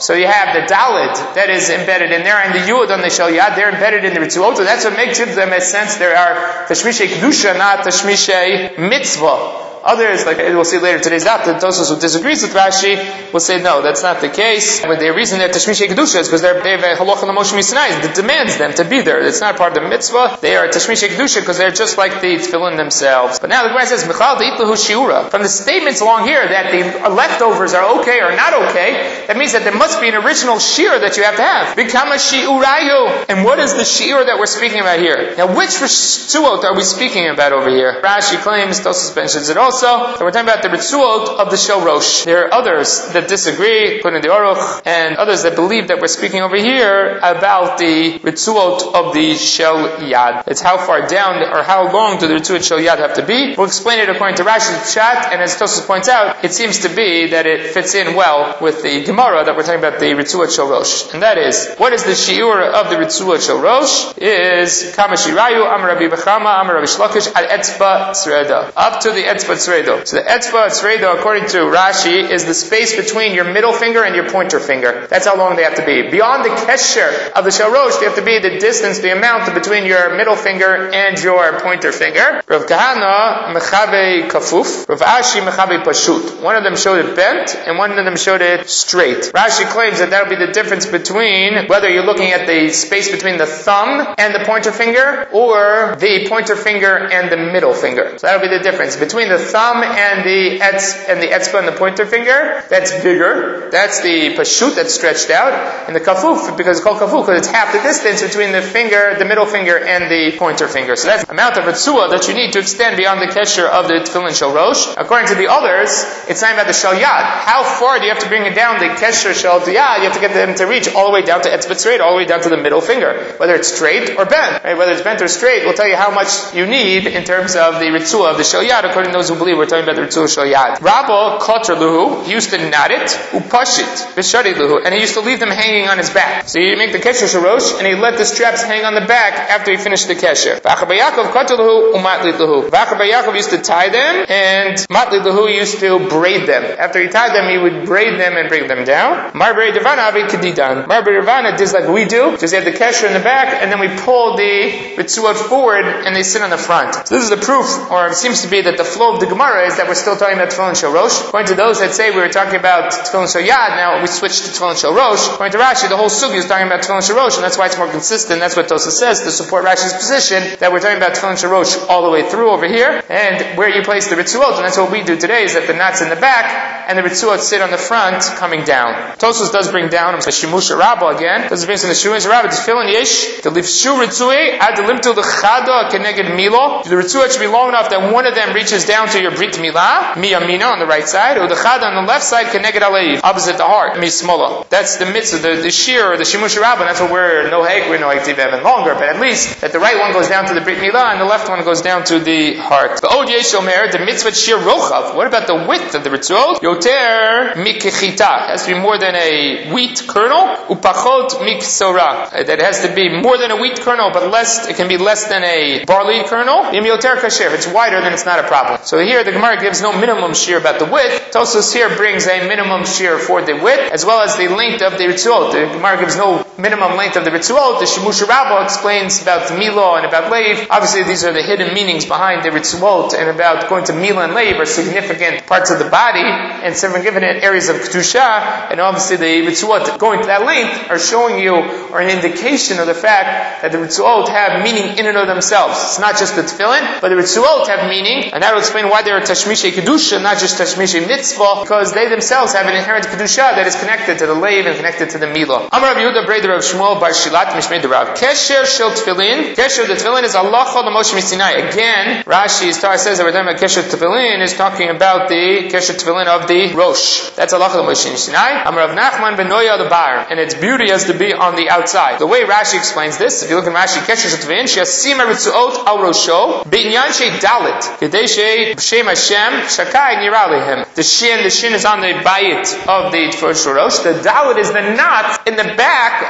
So you have the Dalit that is embedded in there, and the Yud on the Shel Yad, they're embedded in the Ritzuot. So that's what makes them, in a sense, there are Tashmishay Kedusha, not Tashmishay Mitzvah. Others, like we'll see later today's daf, the Tosfos who disagrees with Rashi will say no, that's not the case. But the reason they're Tashmishay Kedusha is because they're, they have a halacha l'moshe misinai that demands them to be there. It's not part of the mitzvah. They are Tashmishay Kedusha because they're just like the tefillin themselves. But now the Gemara says, Michal de'itlahu shiura. From the statements along here that the leftovers are okay or not okay, that means that there must be an original shiur that you have to have. Bikama shiurayu. And what is the shiur that we're speaking about here? Now, which ritzuot are we speaking about over here? Rashi claims, Tosfos mentions it also. Also, so we're talking about the Ritzuot of the Shel Rosh. There are others that disagree, including the Aruch, and others that believe that we're speaking over here about the Ritzuot of the Shel Yad. It's how far down or how long do the Ritzuot Shel Yad have to be. We'll explain it according to Rashi's Pshat, and as Tosfos points out, it seems to be that it fits in well with the Gemara that we're talking about the Ritzuot Shel Rosh. And that is, what is the Shiur of the Ritzuot Shel Rosh? Is Kama Shirayu, Amar Rabbi Bechama, Amar Rabbi Shlokish, Ad Etzba Tzreda. Up to the Etzba Tzreda. So the etzba tzredo, according to Rashi, is the space between your middle finger and your pointer finger. That's how long they have to be. Beyond the kesher of the Shel Rosh, they have to be the distance, the amount between your middle finger and your pointer finger. Rav Kahana mechave kafuf, Rav Ashi mechave pashut. One of them showed it bent, and one of them showed it straight. Rashi claims that that will be the difference between whether you're looking at the space between the thumb and the pointer finger, or the pointer finger and the middle finger. So that will be the difference between the thumb and the etz and the etzba and the pointer finger. That's bigger. That's the pashut that's stretched out, and the kafuf, because it's called kafuf because it's half the distance between the finger, the middle finger, and the pointer finger. So that's the amount of ritzua that you need to extend beyond the kesher of the tefillin shel rosh. According to the others, it's not about the shel yad. How far do you have to bring it down the kesher shel yad? You have to get them to reach all the way down to etzba tzreid, all the way down to the middle finger, whether it's straight or bent. Right? Whether it's bent or straight, will tell you how much you need in terms of the ritzua of the shel yad, according to those who believe we're talking about the Ritzuah Shel Yad. Rabba Kotra Luhu, he used to knot it, Upashit, Bishari Luhu, and he used to leave them hanging on his back. So you make the Kesher Shel Rosh, and he let the straps hang on the back after he finished the Kesher. V'achar B'Yakov Kotra Luhu, Umatli Luhu. V'achar B'Yakov used to tie them, and Matli Luhu used to braid them. After he tied them, he would braid them and bring them down. Mar B'Rei Devana Avi Kedidan. Mar B'Rei Devana does like we do, just have the Kesher in the back, and then we pull the Ritzuot forward, and they sit on the front. So this is the proof, or it seems to be that the flow of the Gemara is that we're still talking about Tefillin Shel Rosh. According to those that say we were talking about Tefillin Shel Yad, now we switched to Tefillin Shel Rosh. According to Rashi, the whole sugi is talking about Tefillin Shel Rosh, and that's why it's more consistent. That's what Tosfos says to support Rashi's position that we're talking about Tefillin Shel Rosh all the way through over here, and where you place the Ritzuot, and that's what we do today, is that the knots in the back and the Ritzuot sit on the front, coming down. Tosfos does bring down the Shimush Rabbah again. Does bring in the Shimush Rabbah Tefillin Yesh the Lifshu Ritzui Ad Limtu L'Chada Keneged Milo. The Ritzuot should be long enough that one of them reaches down to your Brit Milah, Miyamina on the right side, or the Chada on the left side, Keneged Aleiv, opposite the heart, Mismola. That's the mitzvah, the, the shear, or the Shimush Rabbah. That's what we're no hake, we're no hake even longer, but at least that the right one goes down to the Brit Milah and the left one goes down to the heart. The Od Yesh Omer, the mitzvah shear rochav. What about the width of the Ritzuot? Yoter mikechita. It has to be more than a wheat kernel. Upachot miksora. That has to be more than a wheat kernel, but less, it can be less than a barley kernel. Im yoter kasher. If it's wider, then it's not a problem. So here the Gemara gives no minimum shear about the width. Tosfos here brings a minimum shear for the width, as well as the length of the Ritzuot. The Gemara gives no minimum length of the Ritzuot. The Shimush Rabbah explains about Milo and about Leiv. Obviously, these are the hidden meanings behind the Ritzuot, and about going to Milo and Leiv are significant parts of the body, and significant areas of Kedusha, and obviously the Ritzuot going to that length are showing you, or an indication of the fact that the Ritzuot have meaning in and of themselves. It's not just the Tefillin, but the Ritzuot have meaning, and that will explain why they are Tashmishay Kedusha, not just Tashmishay Mitzvah, because they themselves have an inherent Kedusha that is connected to the Leiv and connected to the Milo. Amar Rav Yehuda Breder of Shmuel Bar Shilat Mishmei Derav. Kesher Shel Tefillin. Kesher the Tefillin is Allah Chol Moshe Misinai. Again, Rashi says that we're talking about Kesher Tefillin is talking about the Kesher Tefillin of the Rosh. That's Allah Chol Moshe Misinai. Amar Rav Nachman ben Noya the Bar, and its beauty has to be on the outside. The way Rashi explains this, if you look in Rashi, Kesher Shel Tefillin Sheyasima Ritzuot Al Rosho B'inyan Shei Dalit Kedei Shei B'Shem Hashem Shakai Nira Lehem. The shin, the shin is on the bayit of the Tefillin Shel Rosh. The Dalit is the knot in the back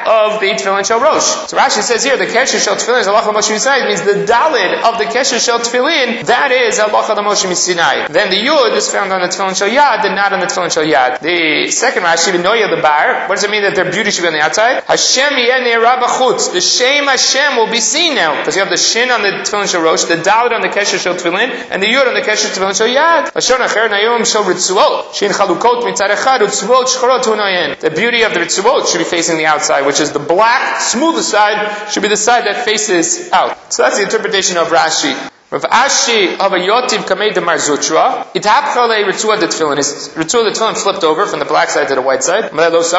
back of the Tefillin Shel Rosh. So Rashi says here, the Kesher Shel Tefillin is Halacha Moshe Sinai. It means the Dalid of the Kesher Shel Tefillin, that is Halacha Moshe Sinai. Then the Yud is found on the Tefillin Shel Yad, and not on the Tefillin Shel Yad. The second Rashi, B'noya the bar, what does it mean that their beauty should be on the outside? Hashem Yeh Ne'era B'chutz. The Shem Hashem will be seen now. Because you have the Shin on the Tefillin Shel Rosh, the Dalid on the Kesher Shel Tefillin, and the Yud on the Kesher Tefillin Shel Yad. Lashon Acher Nayom Shel Ritzuot. Shin Chalukot Mitzad Echad, Ritzuot Shchorot Hunayin. The beauty of the Ritzuot should be facing the outside, which is the black, smooth side, should be the side that faces out. So that's the interpretation of Rashi. Rav Ashi of a Yotiv Kamei de Marzutra, Itapchale Ritzua de Tefillin. His Ritzua de Tefillin flipped over from the black side to the white side.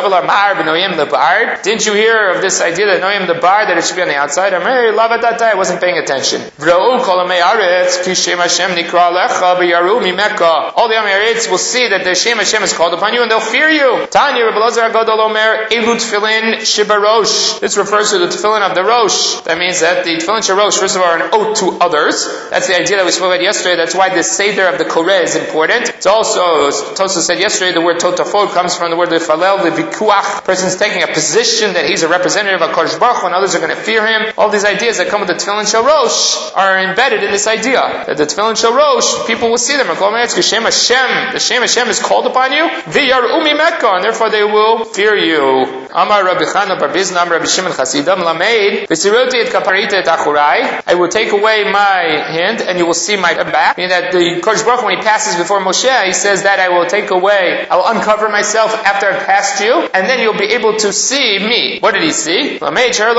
Didn't you hear of this idea that Noyim the Bar, that it should be on the outside? I wasn't paying attention. All the Amiyaretz will see that the Shem Hashem is called upon you and they'll fear you. Tanya Rabbi Elazar Agadol Omer Elu Tefillin Shibarosh. This refers to the Tefillin of the Rosh. That means that the Tefillin Shibarosh, first of all, are an ode to others. That's the idea that we spoke about yesterday. That's why the Seder of the Koreh is important. It's also, Tosa said yesterday, the word Totafod comes from the word Lefalel, the Vikuach. Person's taking a position that he's a representative of Kodesh Baruch Hu and others are going to fear him. All these ideas that come with the Tefillin Shel Rosh are embedded in this idea. That the Tefillin Shel Rosh, people will see them. The Shem Hashem, the Shem Hashem is called upon you. V'yar'umi Mekka, and therefore they will fear you. Amar Rabbi Chana Bar Bizna, Amar Rabbi Shimon Chasidam, Lameid, V'siroti et kaparita et achurai. I will take away my hand and you will see my back. Meaning that the Kodesh Baruch Hu, when he passes before Moshe, he says that I will take away, I will uncover myself after I've passed you, and then you'll be able to see me. What did he see? He saw the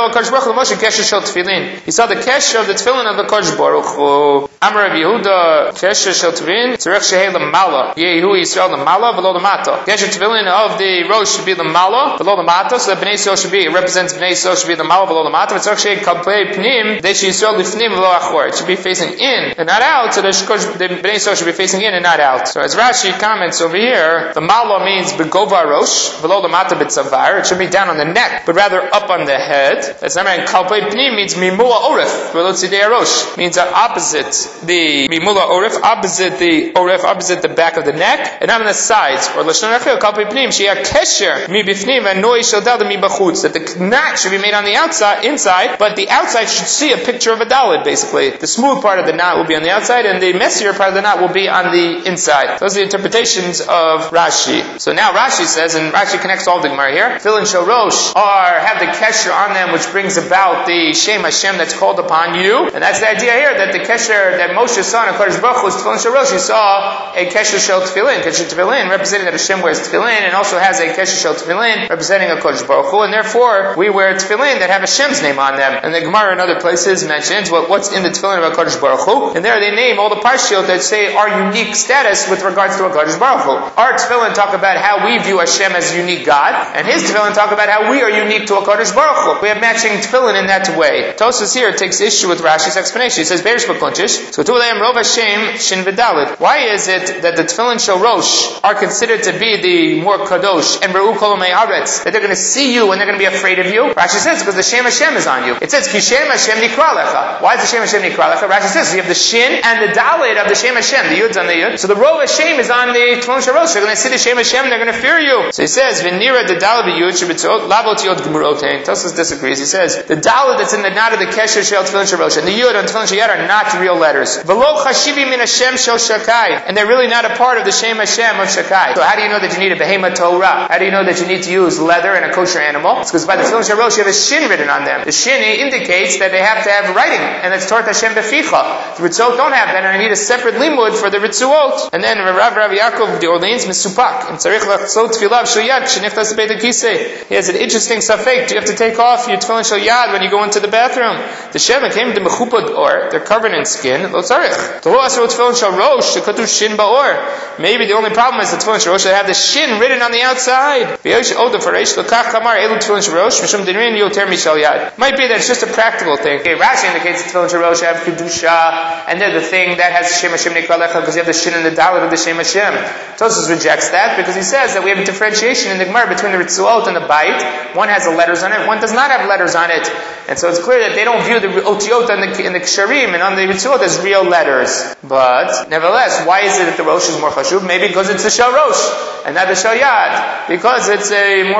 kesher of the tefillin of the Kodesh Baruch Hu. Amar Rabbi Yehuda, kesher shel tefillin, tzarech shehei l'mala. Yehu Yisrael l'mala, v'lo l'mata. Kesher tefillin of the Rosh should be l'mala, v'lo l'mata, so that Bnei Yisrael should be, it represents Bnei Yisrael should be l'mala, v'lo l'mata, v'tzarech shehei kalpei pnim, deshi Yisrael l'fnim v'lo achor. It should be facing in and not out, so the Bnei Yisrael should be facing in and not out. So as Rashi comments over here, the Mala means begova rosh, v'lo l'mata b'tzavar. It should be down on the neck, but rather up on the head. That's not right. Kalpei pnim means mimula oref, v'lo tzidei rosh. Means opposite the mimula oref, opposite the oref, opposite the back of the neck, and not on the sides. Or l'shon achil, kalpei pnim, she'ya kesher mi b'fnim v'noi shel daled mi b'chutz. That the knot should be made on the outside, inside, but the outside should see a picture of a daled, basically. The smooth part of the knot will be on the outside, and the messier part of the knot will be on the inside. Those are the interpretations of Rashi. So now Rashi says, and Rashi connects all the Gemara here, Tefillin Shel Rosh are, have the kesher on them, which brings about the Shem Hashem that's called upon you. And that's the idea here, that the kesher that Moshe saw in HaKadosh Baruch Hu was Tefillin Shel Rosh. He saw a kesher Shel Tefillin, kesher Tefillin, representing that Hashem wears Tefillin, and also has a kesher Shel Tefillin, representing HaKadosh Baruch Hu, and therefore we wear Tefillin that have Hashem's name on them. And the Gemara in other places mentions what, what's in the Tefillin of HaKadosh Baruch Hu, and there they name all the parshiot that say our unique status with regards to HaKadosh Baruch Hu. Our Tefillin talk about how we view Hashem as a unique God, and his Tefillin talk about how we are unique to HaKadosh Baruch Hu. We have matching Tefillin in that way. Tosfos here takes issue with Rashi's explanation. He says, Beirish B'Kuntish, so Tu'aleim Rov Hashem Shin V'Dalet. Why is it that the Tefillin Shel Rosh are considered to be the more Kadosh, and Re'u Kol Me'aretz, that they're going to see you and they're going to be afraid of you? Rashi says, because the Shem Hashem is on you. It says, Ki Shem Hashem Nikra Lecha. Why is the Shem Hashem Nikra Lecha? Rashi says, so you have the Shin and the Dalet of the Shem Hashem. The Yud's on the Yud. So the Rov Hashem is on the Tefillin Shel Rosh. They're going to see the Shem Hashem and they're going to fear you. So he says, V'nira the Dalet b'Yud shebitzot labot Yod Gemurotein. Tosfos disagrees. He says, the Dalet that's in the knot of the Kesher Shel Tefillin Shel Rosh and the Yud on Tefillin Shel Yad are not real letters. V'lo chashivi min Hashem Shel Shakai. And they're really not a part of the Shem Hashem of Shakai. So how do you know that you need a Behema Torah? How do you know that you need to use leather and a kosher animal? It's because by the Tefillin Shel Rosh you have a Shin written on them. The Shin indicates that they have to have writing, and that's Torah Hashem Beficha. The Ritzuot don't have that, and I need a separate limud for the Ritzuot. And then Rav Rav Yaakov de Orleans Misupak. And Tzarich Lachzot Tfilav Shel Yad Shenichtas Beit HaKisei. He has an interesting safek. Do you have to take off your Tefillin Shel Yad when you go into the bathroom? The Sheva came to Mechupad Or. They're covered in skin. Lo Tzarich. Tolo Asro Tefillin Shel Rosh Shekatu Shin Ba'or. Maybe the only problem is the Tefillin Shel Rosh that have the Shin written on the outside. V'yosh Oda Faresh Lekach Kamar Elu Tefillin Shel Rosh Mishum Dinrin Yoter Mishal Yad. Might be that it's just a practical thing. Okay, Rashi indicates the Tefillin Shel Rosh have Kedusha, and they're the thing that has Shem Hashem Nikra Lecha because you have the Shin and the Dalet of the Shem Hashem. Tosfos rejects that because he says that we have a differentiation in the Gemara between the Ritzuot and the Bait. One has the letters on it, one does not have letters on it. And so it's clear that they don't view the Otiot and the, in the Ksharim and on the Ritzuot as real letters. But, nevertheless, why is it that the Rosh is more Chashuv? Maybe because it's the Shel Rosh and not the Shel Yad. Because it's a more Chashuv.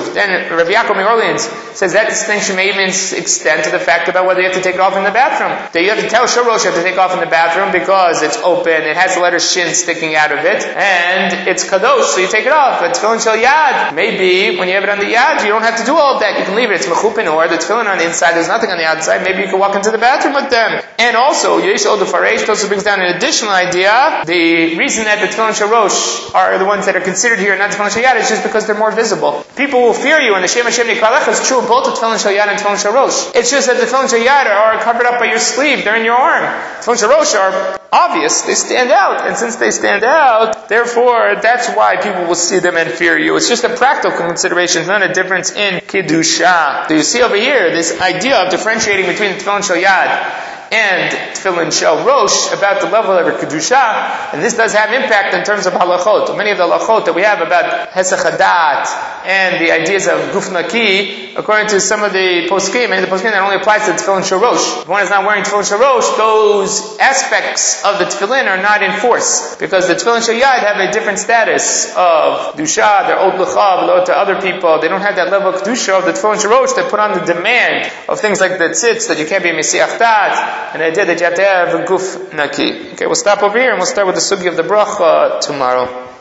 Shuv. Then Rabbi Yaakov Orleans says that distinction may even extend to the fact about whether you have to take it off in the bathroom. That you have to tell Shorosh you have to take off in the bathroom because it's open, it has the letter Shin sticking out of it, and it's Kadosh, so you take it off. But Tefillin Shel Yad, maybe when you have it on the Yad, you don't have to do all of that. You can leave it. It's Mechupin, or the Tefillin on the inside, there's nothing on the outside. Maybe you can walk into the bathroom with them. And also, Yesh Od Faresh also brings down an additional idea. The reason that the Tefillin Shel Rosh are the ones that are considered here, not Tefillin Shel Yad, is just because they're more visible. People will fear you, and the Shem Hashem Nikralecha is true of both the Tefillin Shel Yad and Tefillin Shel Rosh. It's just that the Tefillin Shel Yad are covered up by your sleeve, they're in your arm. Tefillin Shel Rosh are obvious, they stand out, and since they stand out, therefore, that's why people will see them and fear you. It's just a practical consideration, it's not a difference in Kiddusha. Do you see over here, this idea of differentiating between the Tefillin Shel Yad and Tefillin Shel Rosh about the level of Kedusha, and this does have impact in terms of halachot. Many of the halachot that we have about Hesach Hadat and the ideas of Guf Naki, according to some of the poskim, many of the poskim that only applies to Tefillin Shel Rosh. If one is not wearing Tefillin Shel Rosh, those aspects of the Tefillin are not in force, because the Tefillin Shel Yad have a different status of Kedusha, they're Od L'cha, V'lo to other people, they don't have that level of Kedusha of the Tefillin Shel Rosh that put on the demand of things like the tzitz, that you can't be a Mesiach Dat, and I did that you have to have a guf naki. Okay, we'll stop over here and we'll start with the sugi of the bracha tomorrow.